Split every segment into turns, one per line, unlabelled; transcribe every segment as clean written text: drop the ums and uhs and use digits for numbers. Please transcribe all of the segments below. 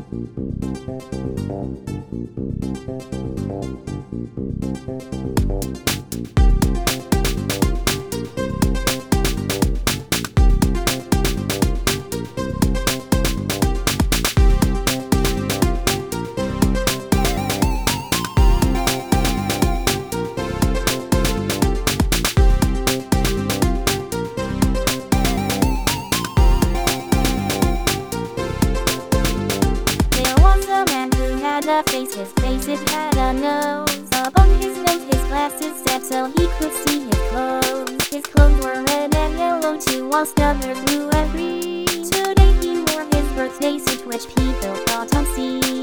A face, his face it had a nose. Upon his nose his glasses set so he could see his clothes. His clothes were red and yellow too, whilst others blue and green. Today he wore his birthday suit, which people thought obscene.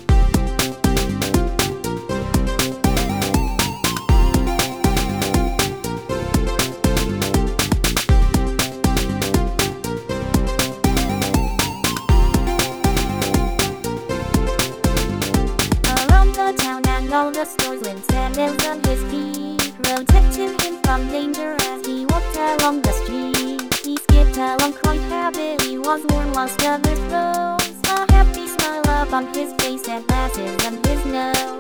All the stores with sandals on his feet protected him from danger as he walked along the street. He skipped along quite happily, was warm whilst others froze. A happy smile upon his face and glasses on his nose.